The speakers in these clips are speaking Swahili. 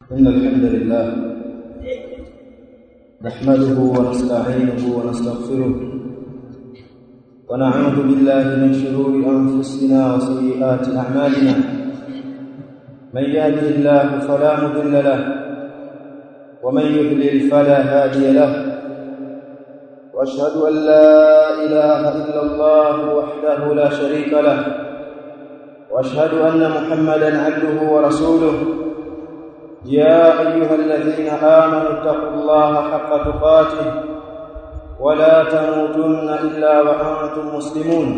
إن الحمد لله نحمده ونستعينه ونستغفره ونعوذ بالله من شرور أنفسنا وسيئات أعمالنا من يهده الله فلا مضل له ومن يضلل فلا هادي له وأشهد أن لا إله إلا الله وحده لا شريك له وأشهد أن محمدًا عبده ورسوله يا أيها الذين آمنوا اتقوا الله حق تقاته ولا تموتن إلا وأنتم مسلمون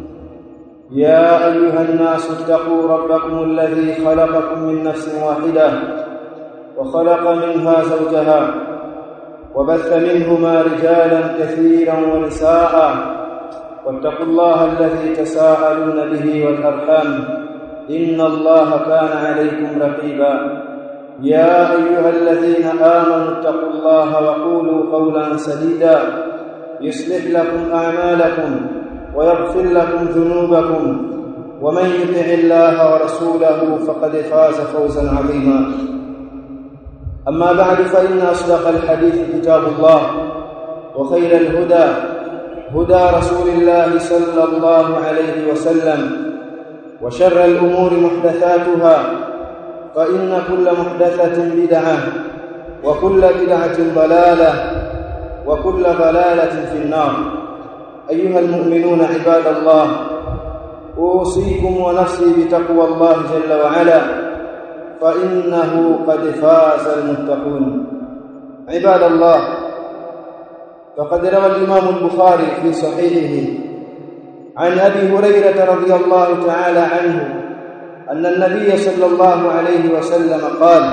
يا أيها الناس اتقوا ربكم الذي خلقكم من نفس واحدة وخلق منها زوجها وبث منهما رجالا كثيرا ونساء واتقوا الله الذي تساءلون به والأرحام إن الله كان عليكم رقيبا يا أيها الذين آمنوا اتقوا الله وقولوا قولا سديدا يصلح لكم أعمالكم ويغفر لكم ذنوبكم ومن يطع الله ورسوله فقد فاز فوزا عظيما أما بعد فإن أصدق الحديث كتاب الله وخير الهدى هدى رسول الله صلى الله عليه وسلم وشر الأمور محدثاتها فإن كل محدثة بدعة وكل بدعة ضلالة وكل ضلالة في النار أيها المؤمنون عباد الله أوصيكم ونفسي بتقوى الله جل وعلا فإنه قد فاز المتقون عباد الله فقد روى الإمام البخاري في صحيحه عن أبي هريرة رضي الله تعالى عنه أن النبي صلى الله عليه وسلم قال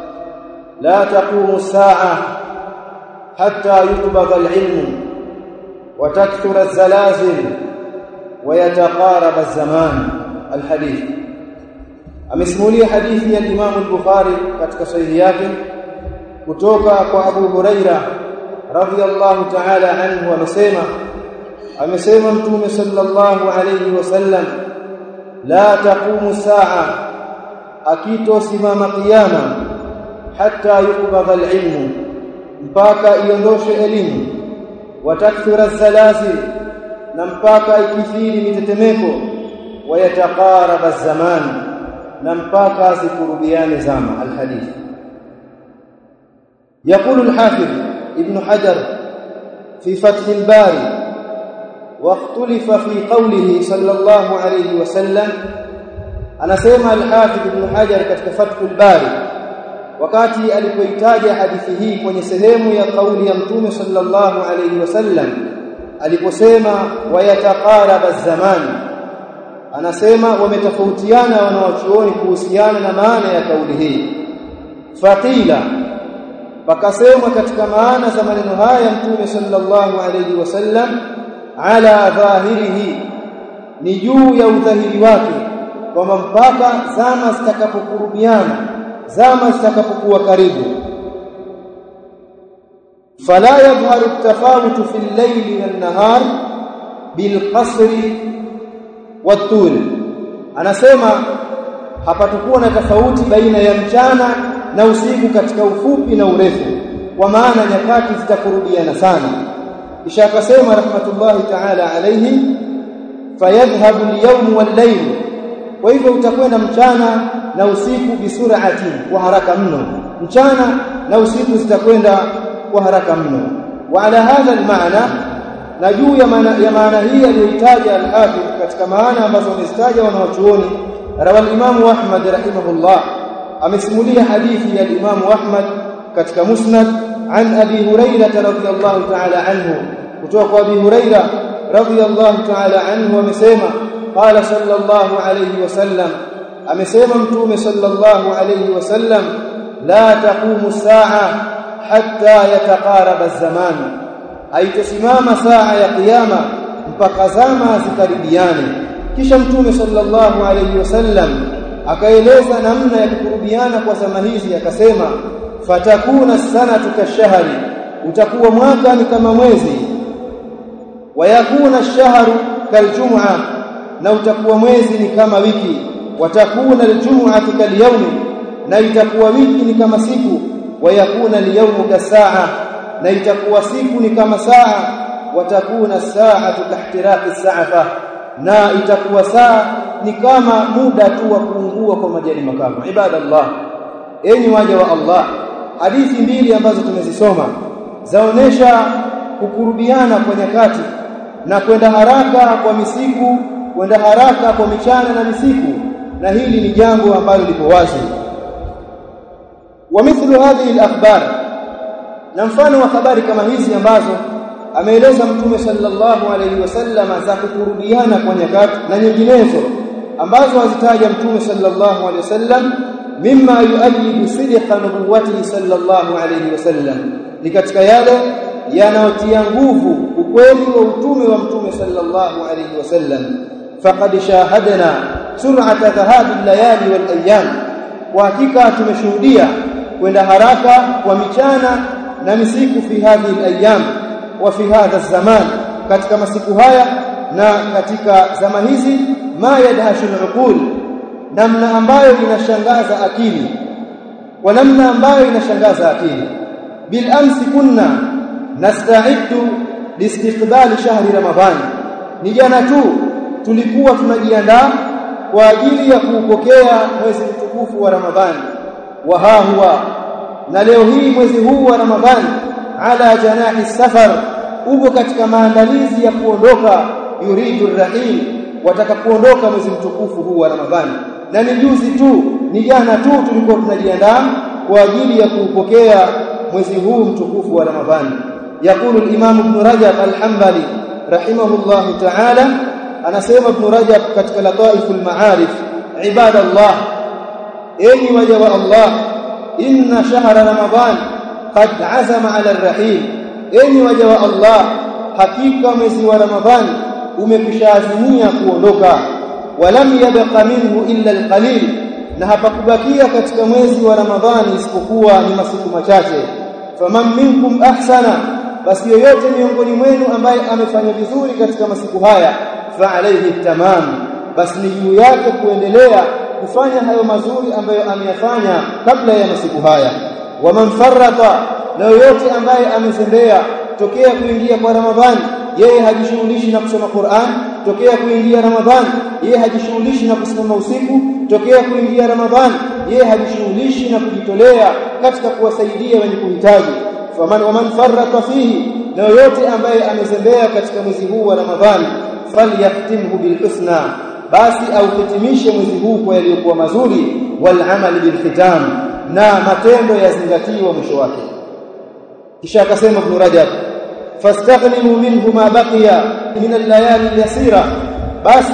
لا تقوم الساعة حتى يقبض العلم وتكثر الزلازل ويتقارب الزمان الحديث amesimulia hadithi ya Imam al-Bukhari katika sahihi yake kutoka kwa Abu Huraira radhiyallahu ta'ala anhu amesema Mtume sallallahu alayhi wasallam la taqumu saa akito simama kiyama hatta yuqbadha al-ilmu mpaka iondoshe elimu watakthura zalazil na mpaka ikithiri mitetemeko wayataqaraba az-zaman na mpaka zikurubiane zama al-hadith يقول الحافظ ابن حجر في فتح الباري واختلف في قوله صلى الله عليه وسلم أنا سيما الحافظ ابن حجر katika Fathul Bari wakati alipoitaja hadithi hii kwenye sehemu ya kauli ya Mtume sallallahu alayhi wasallam aliposema wayataqaraba az-zaman anasema wametofautiana wanawachuoni kuhusiana na maana ya kauli hii faqila pakasema katika maana za maneno haya Mtume sallallahu alayhi wasallam ala dhahirihi ni juu ya udhahiri wake kwamba mpaka zama zitakapokurubiana zama zitakapokuwa karibu fala yadhharu at-tafawut fi al-layli wan-nahar bil-qasri wat-tul anasema hapatakuwa na tofauti baina ya mchana na usiku katika ufupi na urefu kwa maana nyakati zitakurubiana sana kisha akasema rahmatullahi ta'ala alayhi fayadhhabu al-yawm wal-layl kwa hivyo utakwenda mchana na usiku bisur'ati kwa haraka mno mchana na usiku zitakwenda kwa haraka mno wa ala hadha al-ma'na na juu ya maana hii aliyoitaja al-Hafidh katika maana ambazo wamezitaja wanawachuoni rawi al-Imam Ahmad rahimahullah amesimulia hadithi ya Imam Ahmad katika Musnad عن أبي هريرة رضي الله تعالى عنه وتوقع أبي هريرة رضي الله تعالى عنه ومسيما قال صلى الله عليه وسلم أمسيما متوم صلى الله عليه وسلم لا تقوم الساعة حتى يتقارب الزمان أي تسمام ساعة يا قيامة مبقزاما زكربياني kisha Mtume sallallahu alayhi wasallam akaeleza namna ya kukurubiana kwa zama hizi akasema fatakuna sanatu kashahri utakuwa mwaka ni kama mwezi wayakuna ash-shahru kaljum'a na utakuwa mwezi ni kama wiki watakuna aljum'atu kalyawmi na itakuwa wiki ni kama siku, wa yakuna al-yawmu kasaa, na itakuwa siku ni kama saa, watakuna saatu kahtiraqi as-sa'fa, na itakuwa saa ni kama muda tu wa kuungua kwa majani makavu. Ibadallah, enyi waja wa Allah, hadithi mbili ambazo tumezisoma zaonesha kukurubiana kwa nyakati na kwenda haraka kwa misiku, kwenda haraka kwa michana na misiku, na hili ni jambo ambalo lipo wazi. Wa mithlu hadhihi al-akhbar, na mfano wa habari kama hizi ambazo ameeleza Mtume sallallahu alayhi wasallam za kukurubiana kwa nyakati na nyinginezo ambazo azitaja Mtume sallallahu alayhi wasallam, mimma yu'ayyidu sidqa nubuwwatihi sallallahu alayhi wasallam, ni katika yale yanayotia nguvu ukweli wa utume wa Mtume sallallahu alayhi wasallam. Faqad shahadna sur'ata dhahabi al-layali wal ayyam, kwa hakika tumeshuhudia kwenda haraka kwa michana na misiku fi hadhihi al-ayyam wa fi hadha az-zaman, katika masiku haya na katika zama hizi, ma yadhashu al-uqul, namna ambayo inashangaza akili, kwa namna ambayo inashangaza akili. Bil amsi kunna nasta'iddu liistiqbal shahri ramadhan, ni jana tu tulikuwa tunajiandaa kwa ajili ya kuupokea mwezi mtukufu wa Ramadhani. Wa huwa, na leo hii mwezi huu wa Ramadhani, ala janahi safar, uko katika maandalizi ya kuondoka, yuridu rahim, watakapoondoka mwezi mtukufu huu wa Ramadhani. Na ni juzi tu, ni jana tu tulikuwa tunajiandaa kwa ajili ya kuupokea mwezi huu mtukufu wa Ramadhani. Yaqulu al-Imam Ibn Rajab al-Hanbali rahimahullah ta'ala, anasema Ibn Rajab katika Lataiful Ma'arif, ibadallah, enyi waja wa Allah, inna shahra Ramadhan qad azama 'ala ar-rahim, enyi waja wa Allah, hakika mwezi wa Ramadhani umekwishaazimia kuondoka. Walam yabqa minhu illa al-qalil, na hapakubakia katika mwezi wa Ramadhani isipokuwa ni masiku machache. Faman minkum ahsana, basi yoyote miongoni mwenu ambaye amefanya vizuri katika masiku haya, fa alayhi tamam, basi ni juu yake kuendelea kufanya hayo mazuri ambayo ameyafanya kabla ya masiku haya. Wa man farrata, na yoyote ambaye amezembea tokea kuingia kwa Ramadhani, yeye hajishughulishi na kusoma Qur'an, tokea kuingia Ramadhani yeye hajishughulishi na kusimama usiku, tokea kuingia Ramadhani yeye hajishughulishi na kujitolea katika kuwasaidia wenye kuhitaji. Wa man farrata fihi, na yoyote ambaye amezembea katika mwezi huu wa Ramadhani, falyahtimhu bilhusna, basi auhitimishe mwezi huu kwa yaliyokuwa mazuri, wal amali bilkhitam, na matendo yazingatiwa mwisho wake. Kisha akasema Ibn Rajab, fastaghnimu minhu ma baqiya min al-layali al-yasira, basi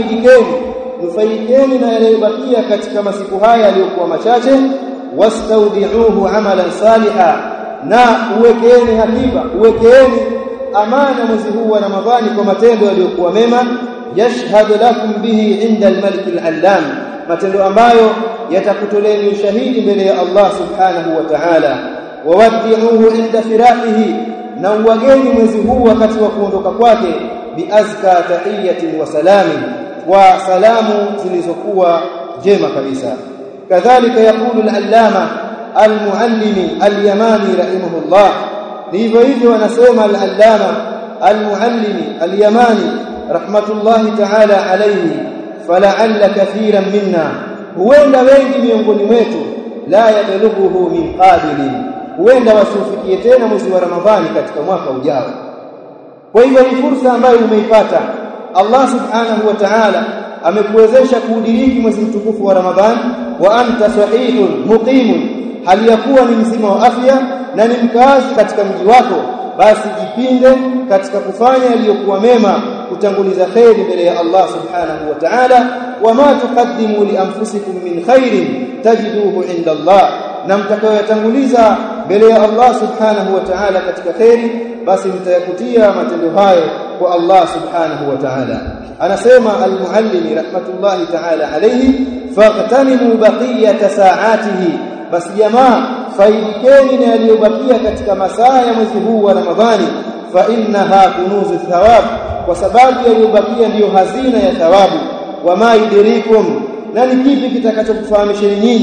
nufaidikeni na yaliyobakia katika masiku haya yaliyokuwa machache. Wastaudi'uhu amalan saliha, na uwekeeni hakiba, uwekeeni amana mwezi huu wa Ramadhani kwa matendo yaliyokuwa mema. Yashhadu lakum bihi inda al-malik al-allam, matendo ambayo yatakutoleni ushahidi mbele ya Allah subhanahu wa ta'ala. Wawaddi'uhu inda firaqihi, na uwageni mwezi huu wakati wa kuondoka kwake, biazka tahiyatin wa salamin, wa salamu zilizokuwa jema kabisa. Kadhalika yaqulu al-allama al-muallimi al-yamani rahimahullah, ndivyo hivyo anasema al-allama al-muallimi al-yamani rahmatullahi ta'ala alayhi, fala'alla kathiran minna, huenda wengi miongoni mwetu, la yablughuhu min qabilin, huenda wasifikie tena mwezi wa Ramadhani katika mwaka ujao. Kwa hivyo ni fursa ambayo umeipata. Allah subhanahu wa ta'ala amekuwezesha kuudiriki mwezi mtukufu wa Ramadhani, wa anta sahihun muqimun, hali ya kuwa ni mzima wa afya na ni mkazi katika mji wako, basi jipinde katika kufanya yaliyokuwa mema, kutanguliza khairi mbele ya Allah subhanahu wa ta'ala. Wama tuqaddimu li anfusikum min khairin tajiduhu inda Allah, na mtakayoyatanguliza mbele ya Allah subhanahu wa ta'ala katika khairi, basi mtayakutia matendo hayo kwa Allah subhanahu wa ta'ala. Anasema al-muallimi rahmatullahi ta'ala alayhi, faqtanimu baqiyata sa'atihi, basi jamaa faidikeni na yaliyobakia katika masaa ya mwezi huu wa Ramadhani. Fa innaha kunuzu thawab, kwa sababu yaliyobakia ndiyo hazina ya thawabu. Wama yudirikum, na ni kipi kitakachokufahamisha nyinyi,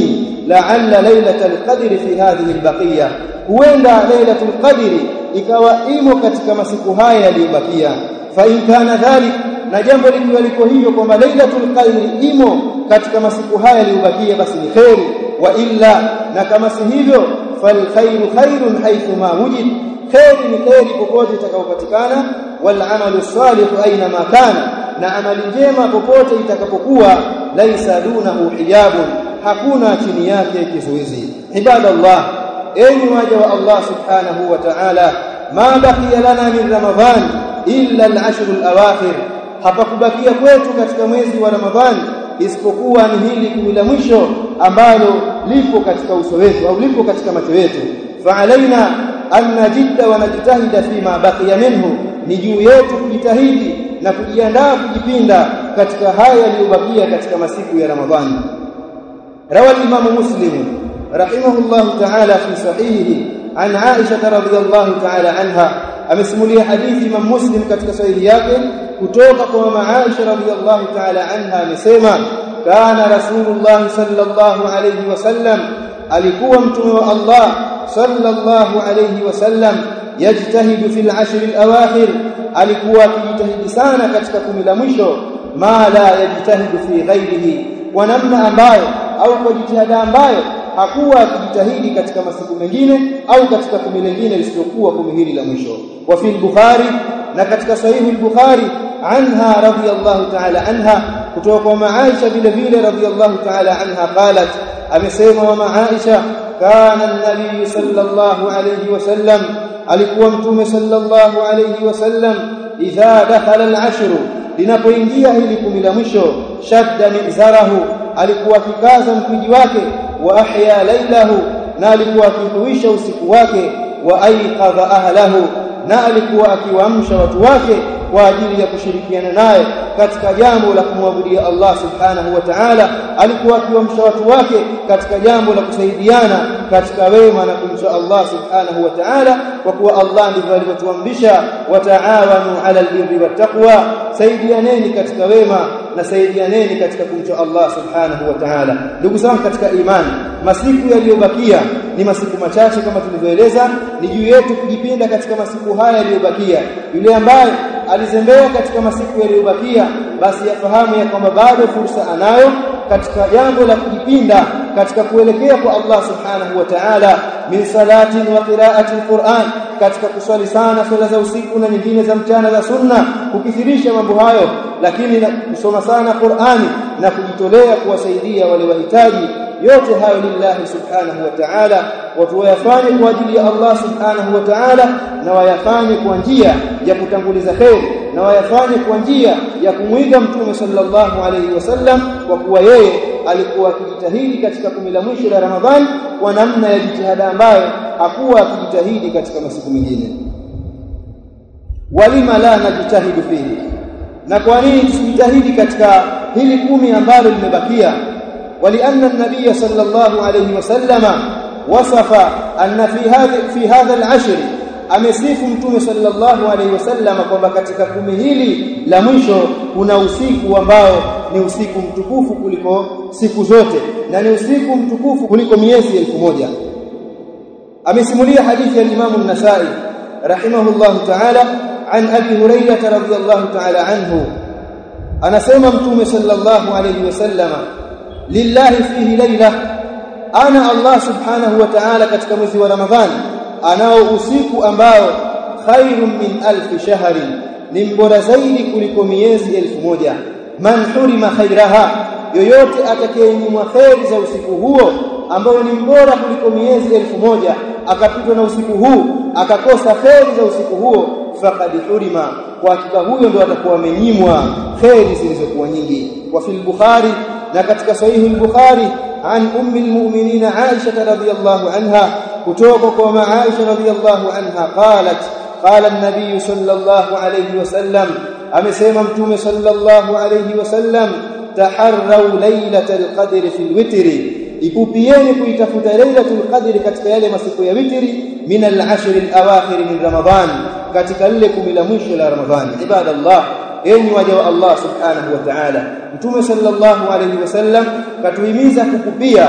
la'alla lailatul qadri fi hadhihi al-baqiyah, huenda lailatul qadri ikawa imo katika masiku haya yaliyobakia. Fa in kana dhalik, na jambo likiwa liko hivyo kwamba lailatul qadri imo katika masiku haya yaliyobakia, basi ni khairi. Wa illa, na kama si hivyo, fal khairu khairun haythu ma wujid, khairi ni khairi popote itakapopatikana. Wal amalu salih aina ma kana, na amali njema popote itakapokuwa. Laisa dunahu hijabun, hakuna chini yake kizuizi. Ibadallah, enyi waja wa Allah subhanahu wa ta'ala, ma baqiya lana min ramadhan illa al-ashr al-awakhir, hapakubakia kwetu katika mwezi wa Ramadhani isipokuwa ni hili kumi la mwisho ambalo lipo katika uso wetu au lipo katika macho yetu. Fa alaina an najidda wa najtahida fima baqiya minhu, ni juu yetu kujitahidi na kujiandaa kujipinda katika haya yaliyobakia katika masiku ya Ramadhani. Rawi al-Imam Muslim rahimahullahu ta'ala fi sahihihi an Aisha radhiyallahu ta'ala anha, amesimulia hadithi Imam Muslim katika sahihi yake kutoka kwa mama Aisha radhiyallahu ta'ala anha, amesema kana Rasulullah sallallahu alayhi wasallam, alikuwa mtume wa Allah sallallahu alayhi wasallam, yajtahidu fil ashr al-awakhir, alikuwa akijitahidi sana katika kumi la mwisho, ma la yajtahidu fi ghairihi, kwa namna ambayo au kwa jitihada ambayo hakuwa akijitahidi katika masiku mengine au katika kumi lingine lisilokuwa kumi hili la mwisho. Wa fi al-Bukhari, na katika sahihi al-Bukhari, anha radhiyallahu ta'ala anha, kutoka kwa Aisha vile vile radhiyallahu ta'ala anha, qalat, amesema mama Aisha, kana an-nabiy sallallahu alayhi wasallam, alikuwa mtume sallallahu alayhi wasallam, idha dakhala al-ashr, linapoingia hili kumi la mwisho, shadda mizarahu, alikuwa akikaza mkuji wake, wa ahya lailahu, na alikuwa akihuisha usiku wake, wa aiqadha ahlahu, na alikuwa akiwaamsha watu wake kwa ajili ya kushirikiana naye katika jambo la kumwabudia Allah subhanahu wa ta'ala. Alikuwa akiwaamsha watu wake katika jambo la kusaidiana katika wema na kumcha Allah subhanahu wa ta'ala, kwa kuwa Allah ndivyo alivyotuamrisha, wa ta'awanu 'ala al-birri wat-taqwa, saidianeni katika wema na saidianeni katika kumcha Allah subhanahu wa ta'ala. Ndugu zangu katika imani, masiku yaliyobakia ni masiku machache kama tulivyoeleza. Ni juu yetu kujipinda katika masiku haya yaliyobakia. Yule ambaye alizembea katika masiku yaliyobakia, basi yafahamu ya kwamba bado fursa anayo katika jambo la kujipinda katika kuelekea kwa Allah subhanahu wa ta'ala, min salatin wa qira'ati al-Qur'an, katika kuswali sana swala za usiku na nyingine za mchana za sunna, kukithirisha mambo hayo, lakini kusoma sana Qur'ani na kujitolea kuwasaidia wale wahitaji. Yote hayo lillahi subhanahu wa ta'ala, watu wayafanye kwa ajili ya Allah subhanahu wa ta'ala, na wayafanye kwa njia ya kutanguliza khair, na wayafanye kwa njia ya kumwiga mtume sallallahu alayhi wasallam, kwa kuwa yeye alikuwa akijitahidi katika kumi la mwisho la Ramadhani kwa namna ya jitihada ambayo hakuwa akijitahidi katika masiku mengine. Walima la najitahidu fihi, na kwa nini tusijitahidi katika hili kumi ambalo limebakia? ولأن النبي صلى الله عليه وسلم وصف أن في هذا العشر amesifu mtume sallallahu alayhi wasallam kwamba katika kumi hili la mwisho kuna usiku ambao ni usiku mtukufu kuliko siku zote, na ni usiku mtukufu kuliko miezi 1000. Amesimulia hadithi ya Imam an-Nasa'i rahimahullahu ta'ala an Abi Hurairah radhiyallahu ta'ala anhu, anasema mtume sallallahu alayhi wasallam, lillahi fihi layla, ana Allah subhanahu wa ta'ala katika mwezi wa Ramadhani anao usiku ambao khairun min alf shahrin, ni bora zaidi kuliko miezi 1000. Man hurima khairaha, yoyote atakayenyimwa khairi za usiku huo ambao ni bora kuliko miezi 1000, akapitwa na usiku huu akakosa khairi za usiku huo, faqad hurima, kwa hakika huyo ndio atakuwa amenyimwa khairi zilizokuwa nyingi. Wa fil Bukhari, na katika sahihi al-Bukhari, an ummi al-mu'minin Aisha radhiyallahu anha, kutoka kwa mama Aisha radhiyallahu anha, qalat qala an-nabiy sallallahu alayhi wasallam, amesema mtume sallallahu alayhi wasallam, taharraw laylatal qadri fil witri, ipupieni kuitafuta laylatul qadri katika yale masiku ya witri, min al-ashr al-awakhir min Ramadhan, katika lile kumi la mwisho la Ramadhani. Ibadallah, enyi waja wa Allah subhanahu wa ta'ala, mtume sallallahu alayhi wasallam katuhimiza kukupia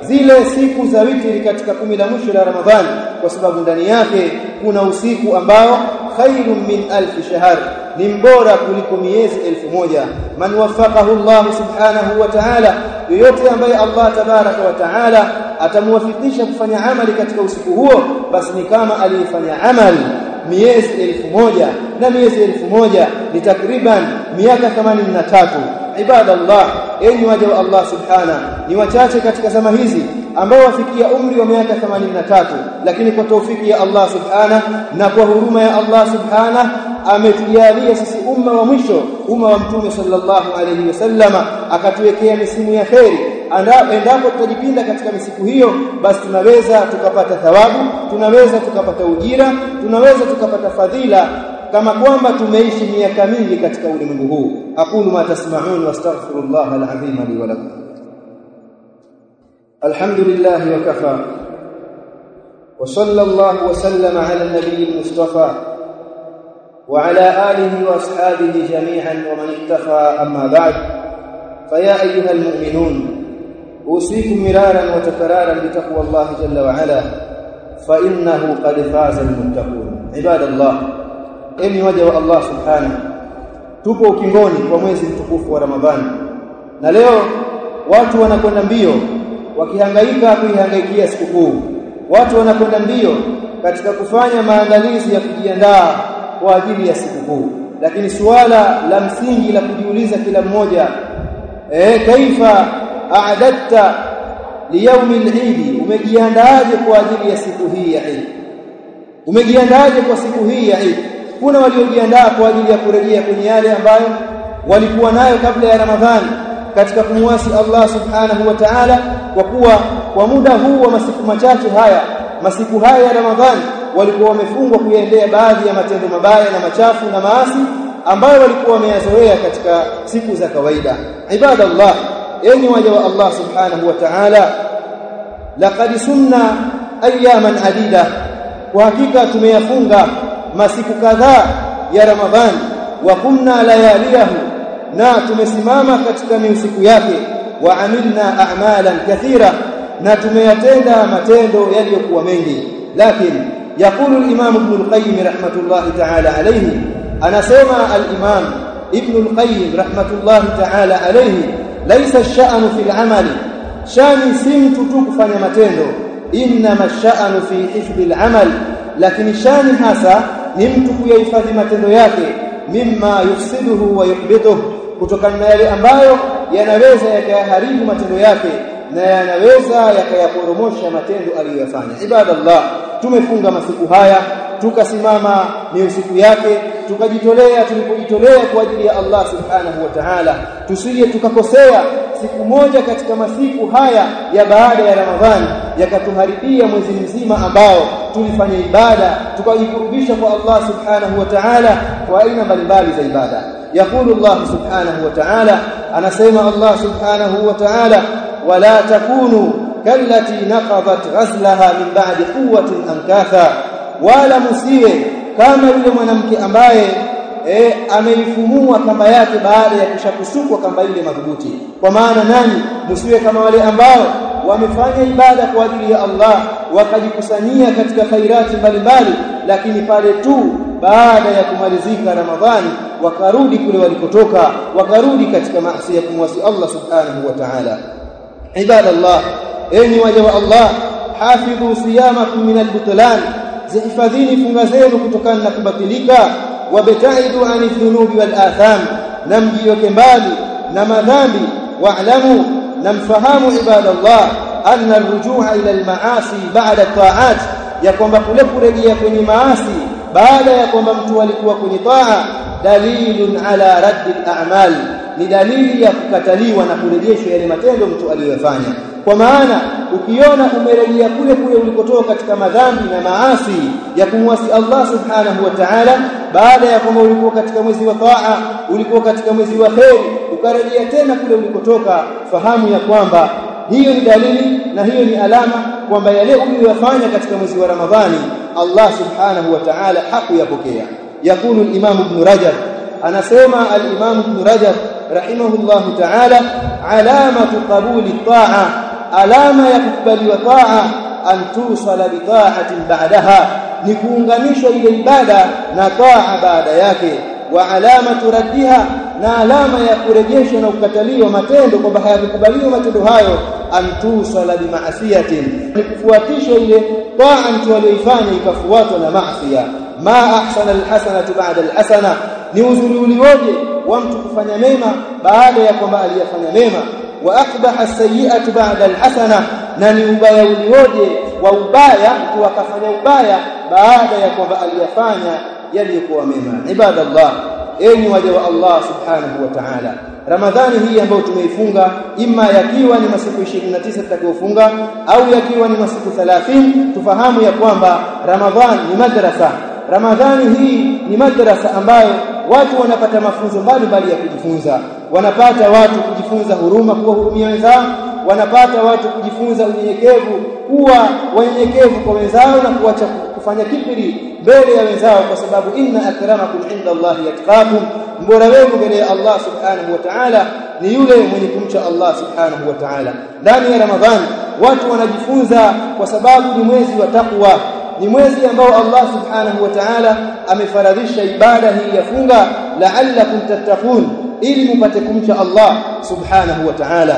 zile siku za witri katika 10 la mwisho la Ramadhani, kwa sababu ndani yake kuna usiku ambao khairun min alf shahr, ni mbora kuliko miezi 1000. Man wafaqahu Allah subhanahu wa ta'ala, yoyote ambaye Allah tabaraka wa ta'ala atamwafikisha kufanya amali katika usiku huo, basi ni kama aliyefanya amali miezi 1000, na miezi 1000 ni takriban miaka 83. Ibadallah, enyi waja wa Allah subhana, ni wachache katika zama hizi ambao wafikia umri wa miaka 83, lakini kwa taufiki ya Allah subhana na kwa huruma ya Allah subhana ametujalia sisi umma wa mwisho, umma wa Mtume sallallahu alayhi wasallama, akatuwekea misimu ya kheri. Endapo tutajipinda katika misiku hiyo, basi tunaweza tukapata thawabu, tunaweza tukapata ujira, tunaweza tukapata fadhila kama kwamba tumeishi miaka mingi katika ulimwengu huu. Aqulu ma tasma'un wastaghfirullah al-azim li wa lakum. Alhamdulillah wa kafa, wa sallallahu wa sallama ala an-nabiy al-mustafa wa ala alihi wa ashabihi jami'an wa man ittaqa, amma ba'd. Fa ya ayyuha al-mu'minun, usikum miraran wa takraran bi taqwa Allah jalla wa ala, fa innahu qad faza al-muttaqun. Ibadallah, enyi waja wa Allah subhanahu, tupo ukingoni kwa mwezi mtukufu wa Ramadhani, na leo watu wanakwenda mbio wakihangaika kuihangaikia sikukuu. Watu wanakwenda mbio katika kufanya maandalizi ya kujiandaa kwa ajili ya sikukuu, lakini suala la msingi la kujiuliza kila mmoja, kaifa a'adatta liyaumi al-Eid, umejiandaaje kwa ajili ya siku hii ya Eid? Umejiandaaje kwa siku hii ya Eid? Kuna waliojiandaa kwa ajili ya kurejea kwenye yale ambayo walikuwa nayo kabla ya Ramadhani katika kumwasi Allah subhanahu wa ta'ala, kwa kuwa kwa muda huu wa masiku machache haya, masiku haya ya Ramadhani, walikuwa wamefungwa kuyaendea baadhi ya matendo mabaya na machafu na maasi ambayo walikuwa wameyazoea katika siku za kawaida. Ibadallah, enyi waja wa Allah subhanahu wa ta'ala, laqad sunna ayyaman adida, kwa hakika tumeyafunga masiku kadhaa ya Ramadhani, wa kunna layaliyahu, na tumesimama katika usiku yake, wa amilna a'malan kathira, na tumeyatenda matendo yaliyokuwa mengi. Lakini yaqulu al-Imam Ibn al-Qayyim rahmatullahi ta'ala alayhi, anasema al-Imam Ibn al-Qayyim rahmatullahi ta'ala alayhi, laysa ash-sha'nu fil 'amali, shani si mtu tu kufanya matendo, innama ash-sha'nu fi hifdhi al-'amal, lakini shani hasa ni mtu kuyahifadhi matendo yake, mimma yufsiduhu wa yuhbituhu, kutokana na yale ambayo yanaweza yakayaharibu matendo yake na yanaweza yakayaporomosha matendo aliyoyafanya. Ibadallah, tumefunga masiku haya, tukasimama ni usiku yake, tukajitolea tulipojitolea kwa ajili ya Allah subhanahu wa ta'ala, tusije tukakosea siku moja katika masiku haya ya baada ya Ramadhani yakatuharibia mwezi mzima ambao tulifanya ibada, tukajikurubisha kwa Allah subhanahu wa ta'ala kwa aina mbalimbali za ibada. Yaqulu Allah subhanahu wa ta'ala, anasema Allah subhanahu wa ta'ala, wala takunu kallati naqadat ghazlaha min ba'di quwwatin ankatha, wala musiwe kama yule mwanamke ambaye ameifumua kamba yake baada ya kushakusukwa kamba ile madhubuti. Kwa maana nani? Msiwe kama wale ambao wamefanya ibada kwa ajili ya Allah, wakajikusanyia katika khairati mbalimbali, lakini pale tu baada ya kumalizika Ramadhani wakarudi kule walikotoka, wakarudi katika maasi ya kumwasi Allah subhanahu wa ta'ala. Ibadallah, enyi waja wa Allah, hafidhu siyamakum min al-butlan, zihifadhini funga zenu kutokana na kubatilika, wabtaidu ani dhunubi wal atham, namjiweke mbali na madhambi, wa'lamu, namfahamu ibadallah, anna ar-rujua ila al-maasi ba'da at-ta'at, ya kwamba kule kurejea kwenye maasi baada ya kwamba mtu alikuwa kwenye taa, dalilun ala raddi al-a'mal, ni dalili ya kukataliwa na kurejeshwa yale matendo mtu aliyofanya. Kwa maana ukiona umerejea kule kule ulikotoka katika madhambi na maasi ya kumwasi Allah subhanahu wa ta'ala, baada ya kwamba ulikuwa katika mwezi wa taa, ulikuwa katika mwezi wa khair, ukarejea tena kule ulikotoka, fahamu ya kwamba hiyo ni dalili na hiyo ni alama kwamba yale uliyofanya katika mwezi wa Ramadhani Allah subhanahu wa ta'ala hakuyapokea. Yakulu al-Imam Ibn Rajab, anasema al-Imam Ibn Rajab rahimahullahu ta'ala, alamatu qabuli at-ta'a alama ya kukubaliwa taa an tusala bi ta'atin ba'daha, ni kuunganishwa ile ibada na taa baada yake. Wa alamatu raddiha, na alama ya kurejeshwa na kukataliwa matendo kwamba hayakubaliwa matendo hayo, an tusala bi ma'siyatin, ni kufuatishwa ile taa mtu aliyoifanya ikafuatwa na maasiya. Ma ahsana alhasanatu ba'da alhasana, ni uzuri ulioje wa mtu kufanya mema baada ya kwamba aliyafanya mema. Wa aqbaha as-sayyi'atu ba'da al-hasana, na ni ubaya ulioje wa ubaya mtu akafanya ubaya baada ya kwamba aliyafanya yaliyokuwa mema. Ibadallah, enyi waja wa Allah subhanahu wa ta'ala, Ramadhani hii ambayo tumeifunga, imma yakiwa ni masiku 29 tutakayofunga au yakiwa ni masiku 30, tufahamu ya kwamba Ramadhani ni madrasa. Ramadhani hii ni madrasa ambayo watu wanapata mafunzo mbalimbali ya kujifunza. Wanapata watu kujifunza huruma, kuwahurumia wenzao, wanapata watu kujifunza unyenyekevu, kuwa wanyenyekevu kwa wenzao na kuacha kufanya kiburi mbele ya wenzao, kwa sababu inna akramakum indallahi yatqakum, mbora wenu mbele ya Allah subhanahu wa ta'ala ni yule mwenye kumcha Allah subhanahu wa ta'ala. Ndani ya Ramadhani watu wanajifunza kwa sababu ni mwezi wa taqwa, ni mwezi ambao Allah subhanahu wa ta'ala amefaradhisha ibada hii ya funga, la'allakum tattaqun, ili mpate kumcha Allah subhanahu wa ta'ala.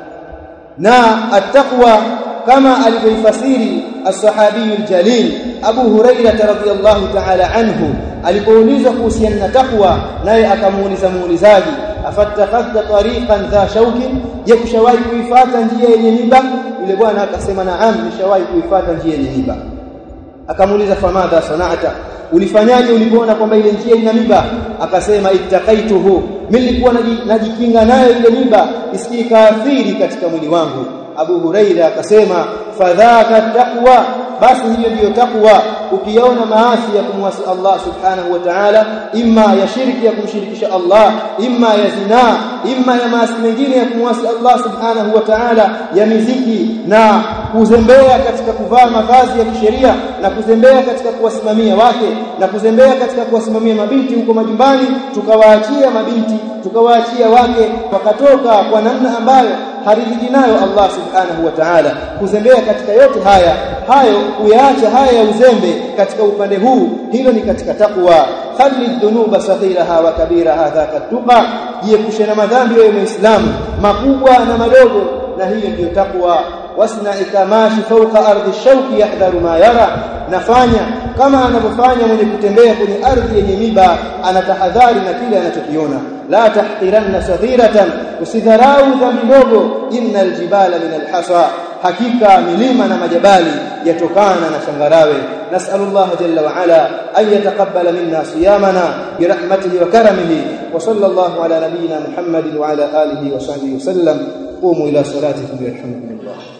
Na at-taqwa kama alivyoifasiri as-sahabi al-jalil Abu Hurairah radhiyallahu ta'ala anhu, alipoulizwa kuhusiana na taqwa, naye akamuuliza muulizaji, afattakhadha tariqan dha shawkin, je, kushawahi kuifuata njia yenye miba? Yule bwana akasema naam, nishawahi kuifuata njia yenye miba. Akamuuliza famadha sana'ata, ulifanyaje ulipoona kwamba ile njia ina miba? Akasema ittaqaituhu, mimi nilikuwa najikinga nayo ile miba isikaathiri katika mwili wangu. Abu Hurairah akasema fadhaka taqwa, basi hiyo ndiyo taqwa. Ukiona maasi ya kumwasi Allah subhanahu wa ta'ala, imma ya shirki ya kumshirikisha Allah, imma ya zina, imma ya maasi mengine ya kumwasi Allah subhanahu wa ta'ala, ya miziki na kuzembea katika kuvaa mavazi ya kisheria, na kuzembea katika kuwasimamia wake, na kuzembea katika kuwasimamia mabinti huko majumbani, tukawaachia mabinti, tukawaachia wake wakatoka kwa namna ambayo haridhiki nayo Allah subhanahu wa ta'ala. Kuzembea katika yote hayo kuyaacha haya ya uzembe katika upande huu, hilo ni katika taqwa. Khali dhunuba saghiraha wa kabiraha dhaka tuqa, jiepushe na madhambi wewe Muislamu, makubwa na madogo, na hiyo ndiyo taqwa. Wasna'i kamashi fawqa ardi shawki yahdharu ma yara, nafanya kama anavyofanya mwenye kutembea kwenye ardhi yenye miba, anatahadhari na kile anachokiona. La tahqiranna saghiratan, usidharau dhambi ndogo. Innal jibala min alhasa, hakika milima na majabali yatokana na changarawe. Nas'alullah jalla wa ala an yataqabbala minna siyamana bi rahmatihi wa karamihi, wa sallallahu ala nabiyyina Muhammadin wa ala alihi wa sahbihi wa sallam. Qumu ila salatikum yarhamukumullah.